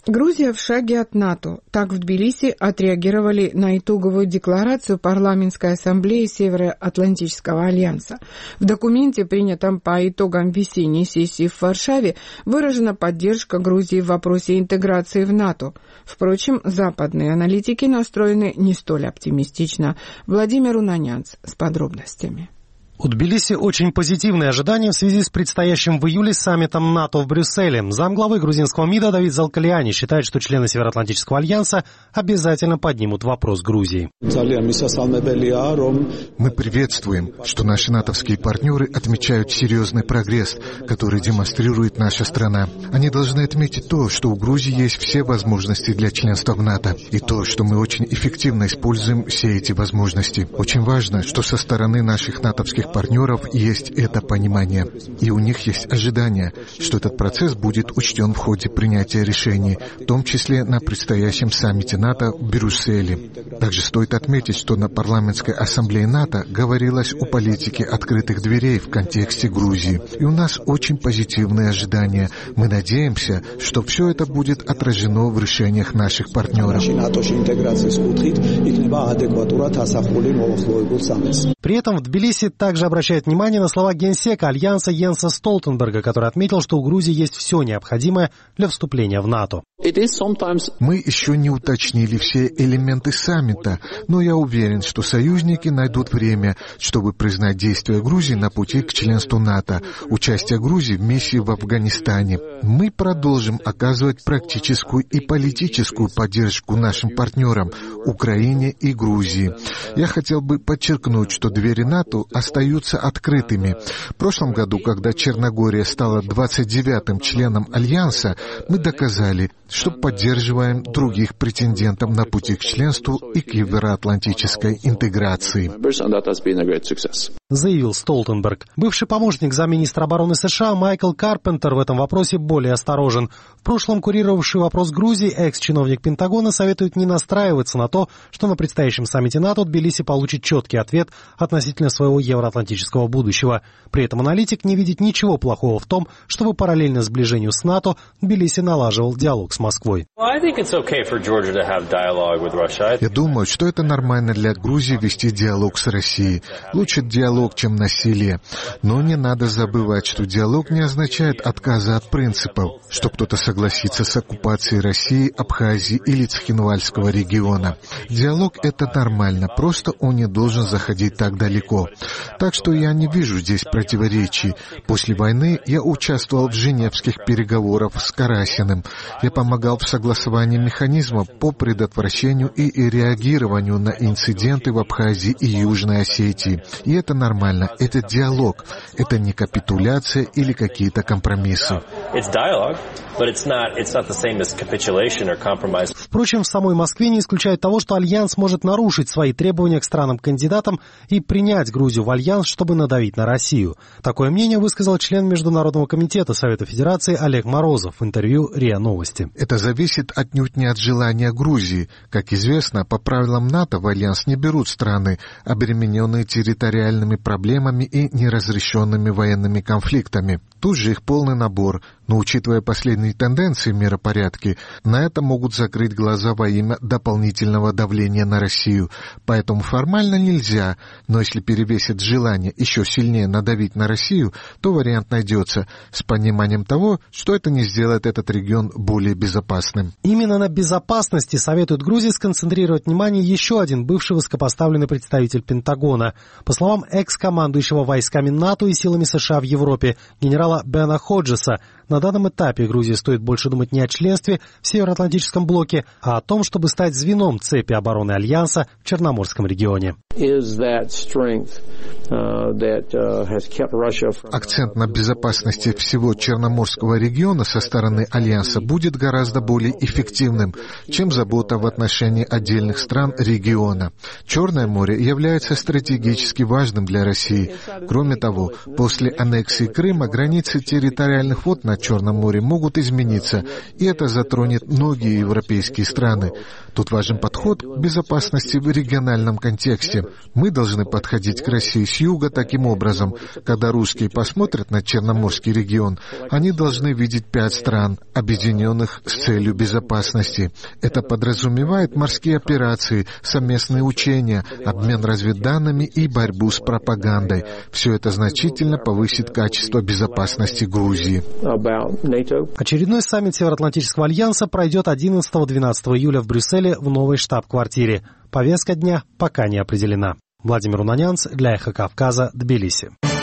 Грузия в шаге от НАТО. Так в Тбилиси отреагировали на итоговую декларацию Парламентской ассамблеи Североатлантического альянса. В документе, принятом по итогам весенней сессии в Варшаве, выражена поддержка Грузии в вопросе интеграции в НАТО. Впрочем, западные аналитики настроены не столь оптимистично. Владимир Унанянц с подробностями. У Тбилиси очень позитивные ожидания в связи с предстоящим в июле саммитом НАТО в Брюсселе. Замглавы грузинского МИДа Давид Залкалиани считает, что члены Североатлантического альянса обязательно поднимут вопрос Грузии. Мы приветствуем, что наши натовские партнеры отмечают серьезный прогресс, который демонстрирует наша страна. Они должны отметить то, что у Грузии есть все возможности для членства в НАТО, и то, что мы очень эффективно используем все эти возможности. Очень важно, что со стороны наших натовских партнеров есть это понимание, и у них есть ожидание, что этот процесс будет учтен в ходе принятия решений, в том числе на предстоящем саммите НАТО в Брюсселе. Также стоит отметить, что на парламентской ассамблее НАТО говорилось о политике открытых дверей в контексте Грузии, и у нас очень позитивные ожидания. Мы надеемся, что все это будет отражено в решениях наших партнеров. При этом в Тбилиси также обращает внимание на слова генсека Альянса Йенса Столтенберга, который отметил, что у Грузии есть все необходимое для вступления в НАТО. Мы еще не уточнили все элементы саммита, но я уверен, что союзники найдут время, чтобы признать действия Грузии на пути к членству НАТО, участие Грузии в миссии в Афганистане. Мы продолжим оказывать практическую и политическую поддержку нашим партнерам Украине и Грузии. Я хотел бы подчеркнуть, что двери НАТО остаются открытыми. В прошлом году, когда Черногория стала 29-м членом Альянса, мы доказали, что поддерживаем других претендентов на пути к членству и к евроатлантической интеграции. Заявил Столтенберг. Бывший помощник замминистра обороны США Майкл Карпентер в этом вопросе более осторожен. В прошлом курировавший вопрос Грузии экс-чиновник Пентагона советует не настраиваться на то, что на предстоящем саммите НАТО Тбилиси получит четкий ответ относительно своего евроатлантического будущего. При этом аналитик не видит ничего плохого в том, чтобы параллельно сближению с НАТО Тбилиси налаживал диалог с Москвой. Я думаю, что это нормально для Грузии вести диалог с Россией. Лучше диалог, чем насилие. Но не надо забывать, что диалог не означает отказа от принципов, что кто-то согласится с оккупацией России, Абхазии или Цхинвальского региона. Диалог — это нормально, просто он не должен заходить так далеко. Так что я не вижу здесь противоречий. После войны я участвовал в женевских переговорах с Карасиным. Я помогал в согласовании механизмов по предотвращению и реагированию на инциденты в Абхазии и Южной Осетии. И это нормально. Это диалог. Это не капитуляция или какие-то компромиссы. Впрочем, в самой Москве не исключают того, что Альянс может нарушить свои требования к странам-кандидатам и принять Грузию в Альянс, чтобы надавить на Россию. Такое мнение высказал член Международного комитета Совета Федерации Олег Морозов в интервью РИА Новости. Это зависит отнюдь не от желания Грузии. Как известно, по правилам НАТО в Альянс не берут страны, обремененные территориальными проблемами и неразрешенными военными конфликтами. Тут же их полный набор, но учитывая последние тенденции в миропорядке, на это могут закрыть глаза во имя дополнительного давления на Россию. Поэтому формально нельзя, но если перевесит желание еще сильнее надавить на Россию, то вариант найдется, с пониманием того, что это не сделает этот регион более безопасным. Именно на безопасности советует Грузии сконцентрировать внимание еще один бывший высокопоставленный представитель Пентагона. По словам экс-командующего войсками НАТО и силами США в Европе, генерала Бена Ходжеса, на данном этапе Грузии стоит больше думать не о членстве в Североатлантическом блоке, а о том, чтобы стать звеном цепи обороны Альянса в Черноморском регионе. Акцент на безопасности всего Черноморского региона со стороны Альянса будет гораздо более эффективным, чем забота в отношении отдельных стран региона. Черное море является стратегически важным для России. Кроме того, после аннексии Крыма границы территориальных вод на Черном море могут измениться, и это затронет многие европейские страны. Тут важен подход к безопасности в региональном контексте. Мы должны подходить к России с юга таким образом. Когда русские посмотрят на Черноморский регион, они должны видеть 5 стран, объединенных с целью безопасности. Это подразумевает морские операции, совместные учения, обмен разведданными и борьбу с пропагандой. Все это значительно повысит качество безопасности Грузии. Очередной саммит Североатлантического альянса пройдет 11-12 июля в Брюсселе в новой штаб-квартире. Повестка дня пока не определена. Владимир Унанянц для Эхо Кавказа, Тбилиси.